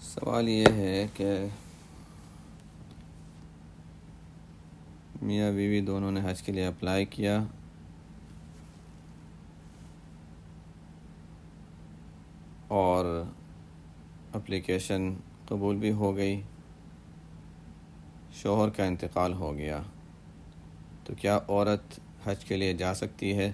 سوال یہ ہے کہ میاں بیوی دونوں نے حج کے لیے اپلائی کیا اور اپلیکیشن قبول بھی ہو گئی، شوہر کا انتقال ہو گیا، تو کیا عورت حج کے لیے جا سکتی ہے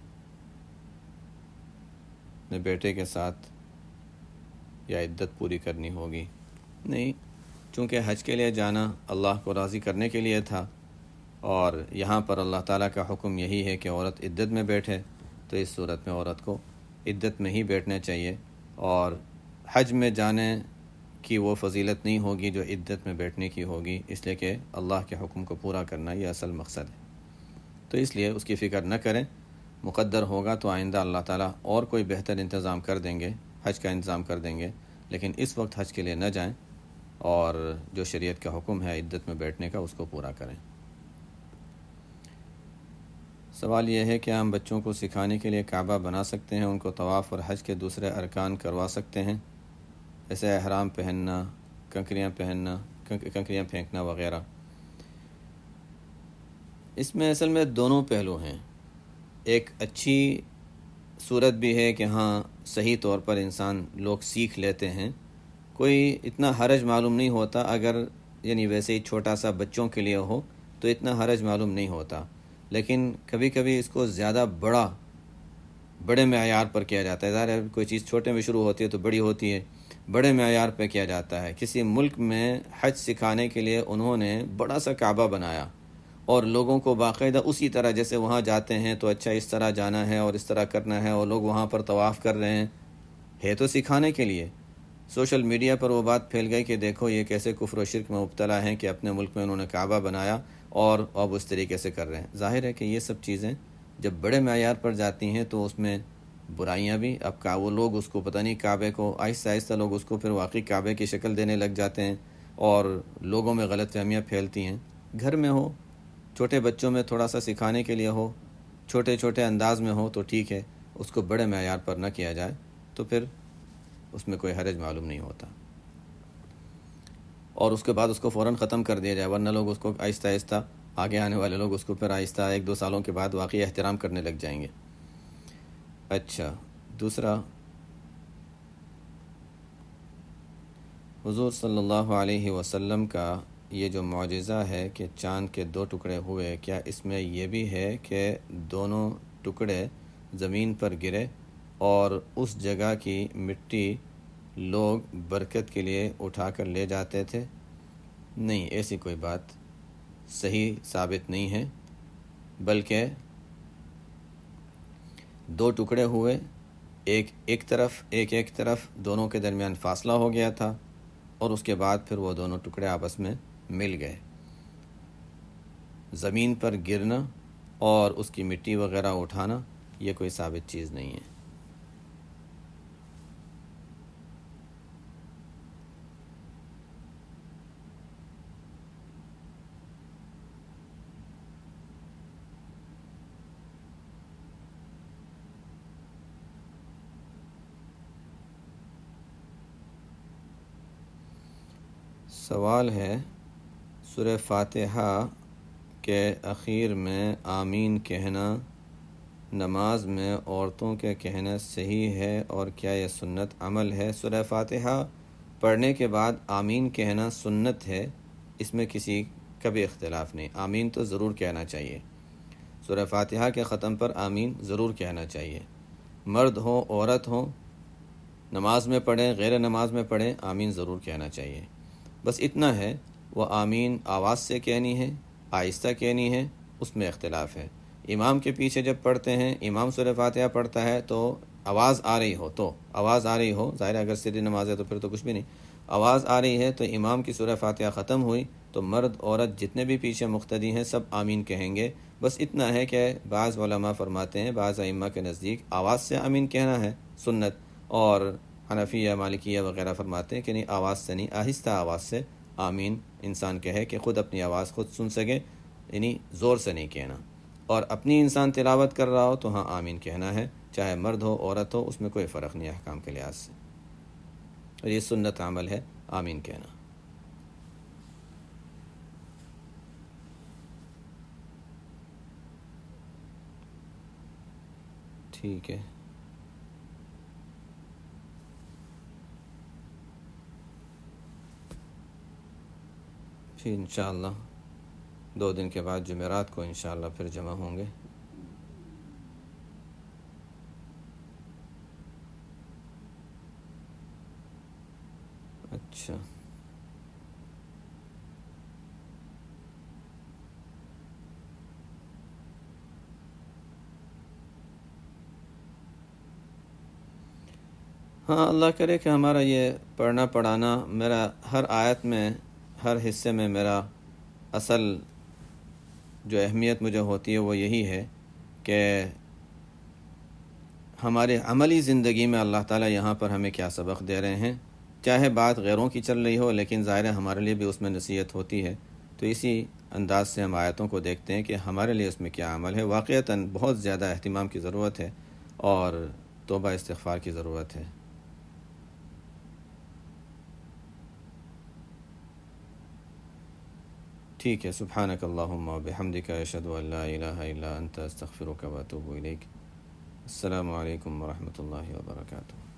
اپنے بیٹے کے ساتھ یا عدت پوری کرنی ہوگی؟ نہیں، چونکہ حج کے لیے جانا اللہ کو راضی کرنے کے لیے تھا، اور یہاں پر اللہ تعالیٰ کا حکم یہی ہے کہ عورت عدت میں بیٹھے، تو اس صورت میں عورت کو عدت میں ہی بیٹھنا چاہیے، اور حج میں جانے کی وہ فضیلت نہیں ہوگی جو عدت میں بیٹھنے کی ہوگی، اس لیے کہ اللہ کے حکم کو پورا کرنا یہ اصل مقصد ہے۔ تو اس لیے اس کی فکر نہ کریں، مقدر ہوگا تو آئندہ اللہ تعالیٰ اور کوئی بہتر انتظام کر دیں گے، حج کا انتظام کر دیں گے، لیکن اس وقت حج کے لیے نہ جائیں اور جو شریعت کا حکم ہے عدت میں بیٹھنے کا اس کو پورا کریں۔ سوال یہ ہے کہ ہم بچوں کو سکھانے کے لیے کعبہ بنا سکتے ہیں، ان کو طواف اور حج کے دوسرے ارکان کروا سکتے ہیں، جیسے احرام پہننا، کنکریاں پھینکنا وغیرہ؟ اس میں اصل میں دونوں پہلو ہیں۔ ایک اچھی صورت بھی ہے کہ ہاں صحیح طور پر انسان لوگ سیکھ لیتے ہیں، کوئی اتنا حرج معلوم نہیں ہوتا، اگر یعنی ویسے ہی چھوٹا سا بچوں کے لیے ہو تو اتنا حرج معلوم نہیں ہوتا، لیکن کبھی کبھی اس کو زیادہ بڑے معیار پر کیا جاتا ہے۔ ظاہر ہے کوئی چیز چھوٹے میں شروع ہوتی ہے تو بڑی ہوتی ہے، بڑے معیار پہ کیا جاتا ہے۔ کسی ملک میں حج سکھانے کے لیے انہوں نے بڑا سا کعبہ بنایا اور لوگوں کو باقاعدہ اسی طرح جیسے وہاں جاتے ہیں تو اچھا اس طرح جانا ہے اور اس طرح کرنا ہے، اور لوگ وہاں پر طواف کر رہے ہیں، ہے تو سکھانے کے لیے۔ سوشل میڈیا پر وہ بات پھیل گئی کہ دیکھو یہ کیسے کفر و شرک میں مبتلا ہیں کہ اپنے ملک میں انہوں نے کعبہ بنایا اور اب اس طریقے سے کر رہے ہیں۔ ظاہر ہے کہ یہ سب چیزیں جب بڑے معیار پر جاتی ہیں تو اس میں برائیاں بھی، اب وہ لوگ اس کو پتہ نہیں کعبے کو آہستہ آہستہ لوگ اس کو پھر واقعی کعبے کی شکل دینے لگ جاتے ہیں اور لوگوں میں غلط فہمیاں پھیلتی ہیں۔ گھر میں ہو، چھوٹے بچوں میں تھوڑا سا سکھانے کے لیے ہو، چھوٹے انداز میں ہو تو ٹھیک ہے، اس کو بڑے معیار پر نہ کیا جائے تو پھر اس میں کوئی حرج معلوم نہیں ہوتا، اور اس کے بعد اس کو فوراً ختم کر دیا جائے، ورنہ لوگ اس کو آہستہ آہستہ آگے آنے والے لوگ اس کو پھر آہستہ 1-2 سالوں کے بعد واقعی احترام کرنے لگ جائیں گے۔ اچھا، دوسرا، حضور صلی اللہ علیہ وسلم کا یہ جو معجزہ ہے کہ چاند کے 2 ٹکڑے ہوئے، کیا اس میں یہ بھی ہے کہ دونوں ٹکڑے زمین پر گرے اور اس جگہ کی مٹی لوگ برکت کے لیے اٹھا کر لے جاتے تھے؟ نہیں، ایسی کوئی بات صحیح ثابت نہیں ہے، بلکہ 2 ٹکڑے ہوئے، ایک طرف دونوں کے درمیان فاصلہ ہو گیا تھا، اور اس کے بعد پھر وہ دونوں ٹکڑے آپس میں مل گئے۔ زمین پر گرنا اور اس کی مٹی وغیرہ اٹھانا یہ کوئی ثابت چیز نہیں ہے۔ سوال ہے، سورہ فاتحہ کے اخیر میں آمین کہنا نماز میں عورتوں کے کہنا صحیح ہے، اور کیا یہ سنت عمل ہے؟ سورہ فاتحہ پڑھنے کے بعد آمین کہنا سنت ہے، اس میں کسی کا بھی اختلاف نہیں، آمین تو ضرور کہنا چاہیے۔ سورہ فاتحہ کے ختم پر آمین ضرور کہنا چاہیے، مرد ہو عورت ہو، نماز میں پڑھیں غیر نماز میں پڑھیں، آمین ضرور کہنا چاہیے۔ بس اتنا ہے، وہ آمین آواز سے کہنی ہے، آہستہ کہنی ہے، اس میں اختلاف ہے۔ امام کے پیچھے جب پڑھتے ہیں، امام سورہ فاتحہ پڑھتا ہے تو آواز آ رہی ہو، ظاہر اگر سری نماز ہے تو پھر تو کچھ بھی نہیں، آواز آ رہی ہے تو امام کی سورہ فاتحہ ختم ہوئی تو مرد عورت جتنے بھی پیچھے مقتدی ہیں سب آمین کہیں گے۔ بس اتنا ہے کہ بعض علماء فرماتے ہیں، بعض ائمہ کے نزدیک آواز سے آمین کہنا ہے سنت، اور حنفیہ مالکیہ وغیرہ فرماتے ہیں کہ نہیں، آواز سے نہیں، آہستہ آواز سے آمین انسان کہے کہ خود اپنی آواز خود سن سکے، یعنی زور سے نہیں کہنا۔ اور اپنی انسان تلاوت کر رہا ہو تو ہاں آمین کہنا ہے، چاہے مرد ہو عورت ہو، اس میں کوئی فرق نہیں ہے احکام کے لحاظ سے، اور یہ سنت عمل ہے۔ آمین کہنا۔ ٹھیک ہے، پھر انشاءاللہ 2 دن کے بعد جمعرات کو انشاءاللہ پھر جمع ہوں گے۔ اچھا، ہاں، اللہ کرے کہ ہمارا یہ پڑھنا پڑھانا، میرا ہر آیت میں، ہر حصے میں میرا اصل جو اہمیت مجھے ہوتی ہے وہ یہی ہے کہ ہمارے عملی زندگی میں اللہ تعالیٰ یہاں پر ہمیں کیا سبق دے رہے ہیں، چاہے بات غیروں کی چل رہی ہو لیکن ظاہر ہے ہمارے لیے بھی اس میں نصیحت ہوتی ہے، تو اسی انداز سے ہم آیتوں کو دیکھتے ہیں کہ ہمارے لیے اس میں کیا عمل ہے۔ واقعتاً بہت زیادہ اہتمام کی ضرورت ہے اور توبہ استغفار کی ضرورت ہے۔ ٹھیک ہے، سبحانک اللہم و بحمدک، اشہد ان لا الہ الا انت، استغفرک و اتوب الیک۔ السلام علیکم ورحمۃ اللہ وبرکاتہ۔